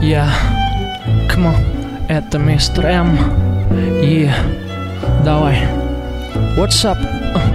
Yeah, come on, это мистер М. Yeah, давай. What's up?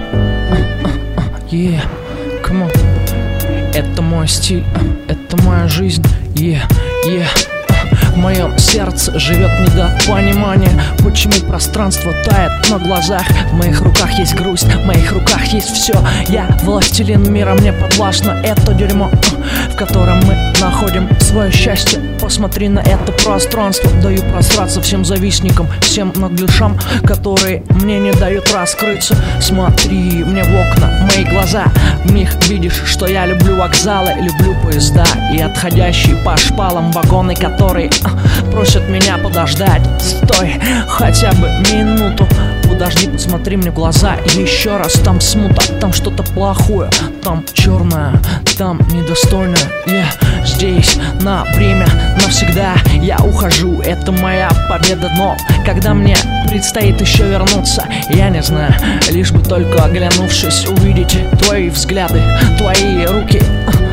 Yeah, come on. Это мой стиль, это моя жизнь. Yeah, yeah. В моем сердце живет недопонимание, почему пространство тает на глазах. В моих руках есть грусть, в моих руках есть все. Я властелин мира, мне подвластно это дерьмо, в котором мы находим свое счастье. Посмотри на это пространство, даю просраться всем завистникам, всем наглышам, которые мне не дают раскрыться. Смотри мне в окна, мои глаза, в них видишь, что я люблю вокзалы, люблю поезда и отходящие по шпалам вагоны, которые просят меня подождать. Стой хотя бы минуту, подожди, посмотри мне в глаза еще раз. Там смута, там что-то плохое, там черное, там недостойное. Я здесь на время, навсегда я ухожу, это моя победа. Но когда мне предстоит еще вернуться, я не знаю, лишь бы только оглянувшись увидеть твои взгляды, твои руки.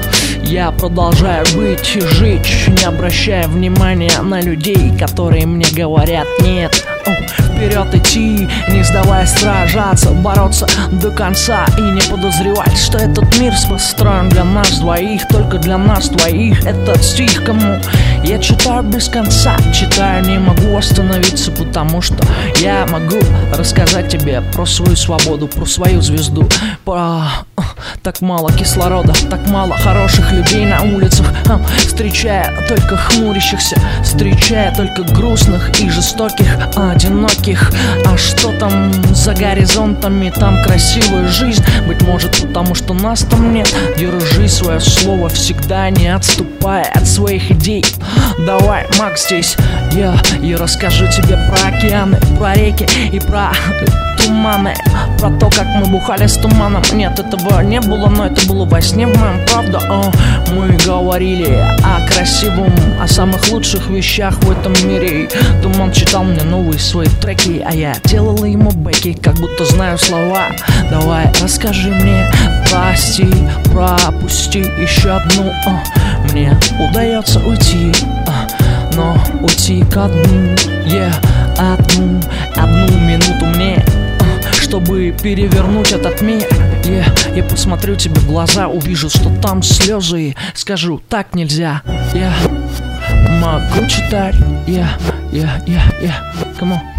Я продолжаю быть и жить, не обращая внимания на людей, которые мне говорят нет. Вперед идти, не сдаваясь, сражаться, бороться до конца и не подозревать, что этот мир построен для нас двоих, только для нас двоих. Этот стих кому я читаю без конца, читаю, не могу остановиться, потому что я могу рассказать тебе про свою свободу, про свою звезду, про так мало кислорода, так мало хороших людей на улицах, встречая только хмурящихся, встречая только грустных и жестоких, одиноких. А что там за горизонтами? Там красивая жизнь, быть может потому что нас там нет. Держи свое слово всегда, не отступая от своих идей. Давай, Макс, здесь я и расскажу тебе про океаны, про реки и про туманы, про то, как мы бухали с туманом. Нет, этого не было, но это было во сне в моем, правда. Мы говорили о красивом, о самых лучших вещах в этом мире. И Туман читал мне новые свои треки, а я делала ему бэки, как будто знаю слова. Давай, расскажи мне, прости, пропусти еще одну. Мне удается уйти, но уйти ко дну. Одну минуту мне, чтобы перевернуть этот мир. Я посмотрю тебе в глаза, увижу, что там слезы, скажу, так нельзя. Я могу читать. Come on.